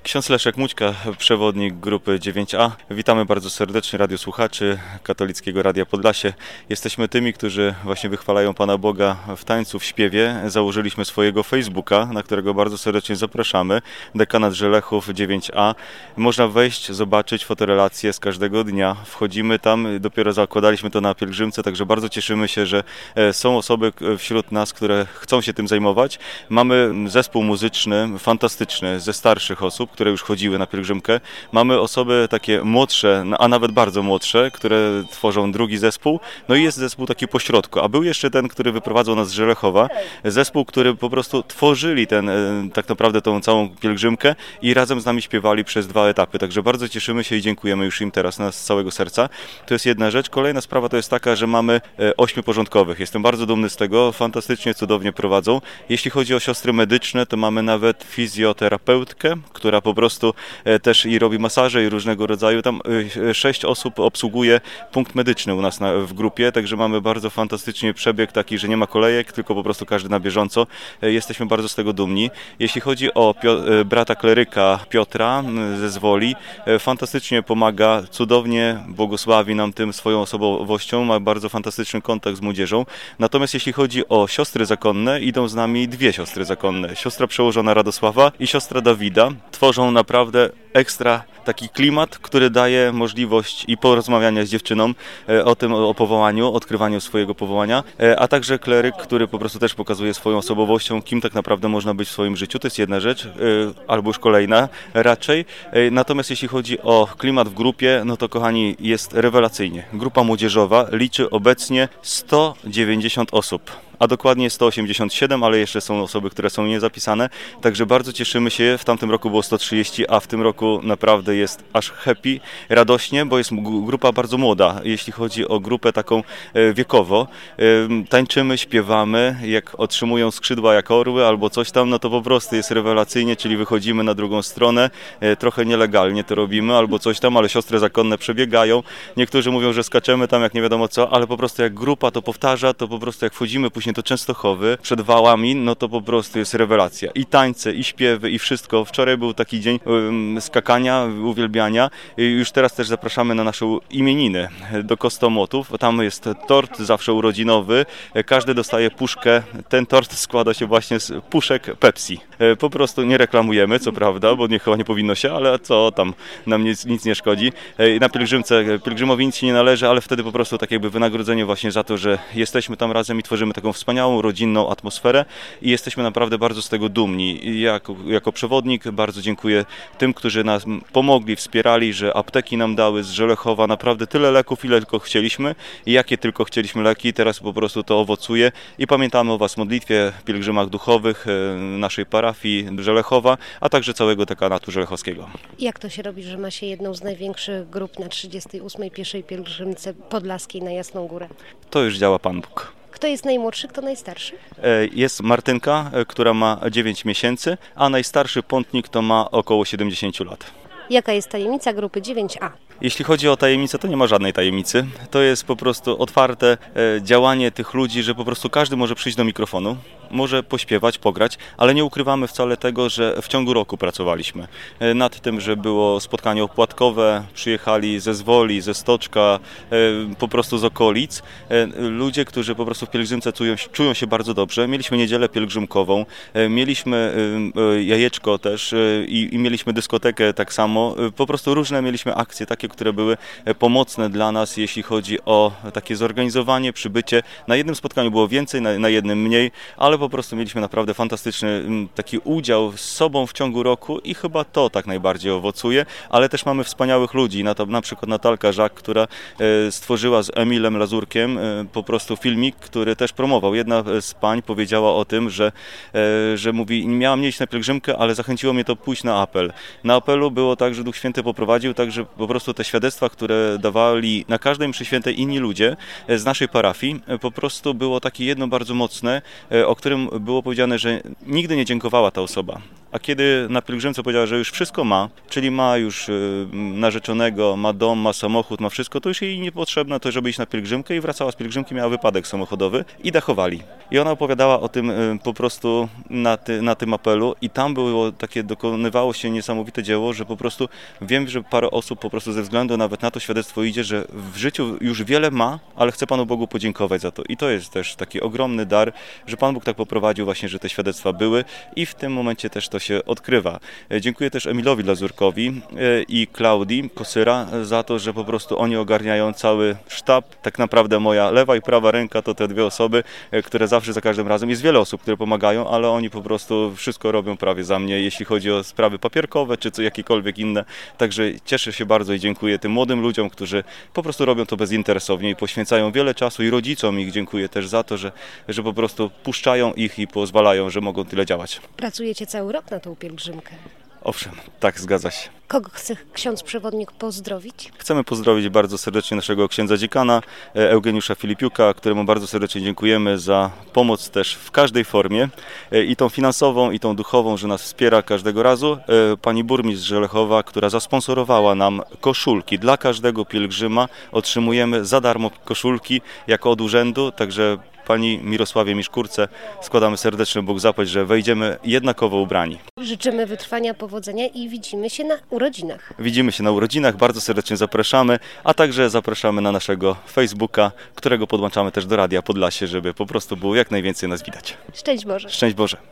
Ksiądz Leszek Mućka, przewodnik grupy 9A. Witamy bardzo serdecznie radiosłuchaczy Katolickiego Radia Podlasie. Jesteśmy tymi, którzy właśnie wychwalają Pana Boga w tańcu, w śpiewie. Założyliśmy swojego Facebooka, na którego bardzo serdecznie zapraszamy. Dekanat Żelechów 9A. Można wejść, zobaczyć fotorelacje z każdego dnia. Wchodzimy tam, dopiero zakładaliśmy to na pielgrzymce, także bardzo cieszymy się, że są osoby wśród nas, które chcą się tym zajmować. Mamy zespół muzyczny, fantastyczny, ze starszych osób, które już chodziły na pielgrzymkę. Mamy osoby takie młodsze, a nawet bardzo młodsze, które tworzą drugi zespół. No i jest zespół taki pośrodku. A był jeszcze ten, który wyprowadzał nas z Żelechowa. Zespół, który po prostu tworzyli tak naprawdę tą całą pielgrzymkę i razem z nami śpiewali przez 2 etapy. Także bardzo cieszymy się i dziękujemy już im teraz z całego serca. To jest jedna rzecz. Kolejna sprawa to jest taka, że mamy 8 porządkowych. Jestem bardzo dumny z tego. Fantastycznie, cudownie prowadzą. Jeśli chodzi o siostry medyczne, to mamy nawet fizjoterapeutkę, która po prostu też i robi masaże i różnego rodzaju. Tam 6 osób obsługuje punkt medyczny u nas w grupie, także mamy bardzo fantastycznie przebieg taki, że nie ma kolejek, tylko po prostu każdy na bieżąco. Jesteśmy bardzo z tego dumni. Jeśli chodzi o brata kleryka Piotra ze Zwoli, fantastycznie pomaga, cudownie błogosławi nam tym swoją osobowością, ma bardzo fantastyczny kontakt z młodzieżą. Natomiast jeśli chodzi o siostry zakonne, idą z nami 2 siostry zakonne. Siostra przełożona Radosława i siostra Dawida. Tworzą naprawdę ekstra taki klimat, który daje możliwość i porozmawiania z dziewczyną o tym, o powołaniu, odkrywaniu swojego powołania, a także kleryk, który po prostu też pokazuje swoją osobowością, kim tak naprawdę można być w swoim życiu. To jest jedna rzecz, albo już kolejna raczej. Natomiast jeśli chodzi o klimat w grupie, no to kochani, jest rewelacyjnie. Grupa młodzieżowa liczy obecnie 190 osób. A dokładnie 187, ale jeszcze są osoby, które są niezapisane. Także bardzo cieszymy się. W tamtym roku było 130, a w tym roku naprawdę jest aż happy, radośnie, bo jest grupa bardzo młoda, jeśli chodzi o grupę taką wiekowo. Tańczymy, śpiewamy, jak otrzymują skrzydła jak orły albo coś tam, no to po prostu jest rewelacyjnie, czyli wychodzimy na drugą stronę, trochę nielegalnie to robimy albo coś tam, ale siostry zakonne przebiegają. Niektórzy mówią, że skaczemy tam jak nie wiadomo co, ale po prostu jak grupa to powtarza, to po prostu jak wchodzimy później do Częstochowy przed wałami, no to po prostu jest rewelacja. I tańce, i śpiewy, i wszystko. Wczoraj był taki dzień skakania, uwielbiania. I już teraz też zapraszamy na naszą imieniny do Kostomotów. Tam jest tort zawsze urodzinowy. Każdy dostaje puszkę. Ten tort składa się właśnie z puszek Pepsi. Po prostu nie reklamujemy, co prawda, bo chyba nie powinno się, ale co tam, nam nic nie szkodzi. Na pielgrzymce, pielgrzymowi nic się nie należy, ale wtedy po prostu tak jakby wynagrodzenie właśnie za to, że jesteśmy tam razem i tworzymy taką wspaniałą, rodzinną atmosferę i jesteśmy naprawdę bardzo z tego dumni. Jako przewodnik bardzo dziękuję tym, którzy nas pomogli, wspierali, że apteki nam dały z Żelechowa naprawdę tyle leków, ile tylko chcieliśmy i jakie tylko chcieliśmy leki. Teraz po prostu to owocuje i pamiętamy o Was w modlitwie, pielgrzymach duchowych naszej parafii Żelechowa, a także całego dekanatu żelechowskiego. Jak to się robi, że ma się jedną z największych grup na 38. pieszej pielgrzymce podlaskiej na Jasną Górę? To już działa Pan Bóg. Kto jest najmłodszy, kto najstarszy? Jest Martynka, która ma 9 miesięcy, a najstarszy pątnik to ma około 70 lat. Jaka jest tajemnica grupy 9A? Jeśli chodzi o tajemnicę, to nie ma żadnej tajemnicy. To jest po prostu otwarte działanie tych ludzi, że po prostu każdy może przyjść do mikrofonu, może pośpiewać, pograć, ale nie ukrywamy wcale tego, że w ciągu roku pracowaliśmy nad tym, że było spotkanie opłatkowe, przyjechali ze Zwoli, ze Stoczka, po prostu z okolic. Ludzie, którzy po prostu w pielgrzymce czują się bardzo dobrze. Mieliśmy niedzielę pielgrzymkową, mieliśmy jajeczko też i mieliśmy dyskotekę tak samo. Po prostu różne mieliśmy akcje takie, które były pomocne dla nas, jeśli chodzi o takie zorganizowanie, przybycie. Na jednym spotkaniu było więcej, na jednym mniej, ale po prostu mieliśmy naprawdę fantastyczny taki udział z sobą w ciągu roku i chyba to tak najbardziej owocuje, ale też mamy wspaniałych ludzi, na przykład Natalka Żak, która stworzyła z Emilem Lazurkiem po prostu filmik, który też promował. Jedna z pań powiedziała o tym, że mówi, nie miałam nie iść na pielgrzymkę, ale zachęciło mnie to pójść na apel. Na apelu było tak, że Duch Święty poprowadził, także po prostu te świadectwa, które dawali na każdej mszy świętej inni ludzie z naszej parafii, po prostu było takie jedno bardzo mocne, o którym było powiedziane, że nigdy nie dziękowała ta osoba. A kiedy na pielgrzymce powiedziała, że już wszystko ma, czyli ma już narzeczonego, ma dom, ma samochód, ma wszystko, to już jej niepotrzebne to, żeby iść na pielgrzymkę i wracała z pielgrzymki, miała wypadek samochodowy i dachowali. I ona opowiadała o tym po prostu na tym apelu i tam było takie, dokonywało się niesamowite dzieło, że po prostu wiem, że parę osób po prostu ze względu nawet na to świadectwo idzie, że w życiu już wiele ma, ale chce Panu Bogu podziękować za to. I to jest też taki ogromny dar, że Pan Bóg tak poprowadził właśnie, że te świadectwa były i w tym momencie też to się odkrywa. Dziękuję też Emilowi Lazurkowi i Klaudii Kosyra za to, że po prostu oni ogarniają cały sztab. Tak naprawdę moja lewa i prawa ręka to te dwie osoby, które zawsze za każdym razem, jest wiele osób, które pomagają, ale oni po prostu wszystko robią prawie za mnie, jeśli chodzi o sprawy papierkowe czy co jakiekolwiek inne. Także cieszę się bardzo i dziękuję tym młodym ludziom, którzy po prostu robią to bezinteresownie i poświęcają wiele czasu i rodzicom ich dziękuję też za to, że po prostu puszczają ich i pozwalają, że mogą tyle działać. Pracujecie cały rok na tą pielgrzymkę. Owszem, tak, zgadza się. Kogo chce ksiądz przewodnik pozdrowić? Chcemy pozdrowić bardzo serdecznie naszego księdza dziekana Eugeniusza Filipiuka, któremu bardzo serdecznie dziękujemy za pomoc też w każdej formie, i tą finansową, i tą duchową, że nas wspiera każdego razu. Pani burmistrz Żelechowa, która zasponsorowała nam koszulki. Dla każdego pielgrzyma otrzymujemy za darmo koszulki jako od urzędu, także Pani Mirosławie Miszkurce składamy serdeczny Bóg zapłać, że wejdziemy jednakowo ubrani. Życzymy wytrwania, powodzenia i widzimy się na urodzinach. Widzimy się na urodzinach, bardzo serdecznie zapraszamy, a także zapraszamy na naszego Facebooka, którego podłączamy też do Radia Podlasie, żeby po prostu było jak najwięcej nas widać. Szczęść Boże! Szczęść Boże!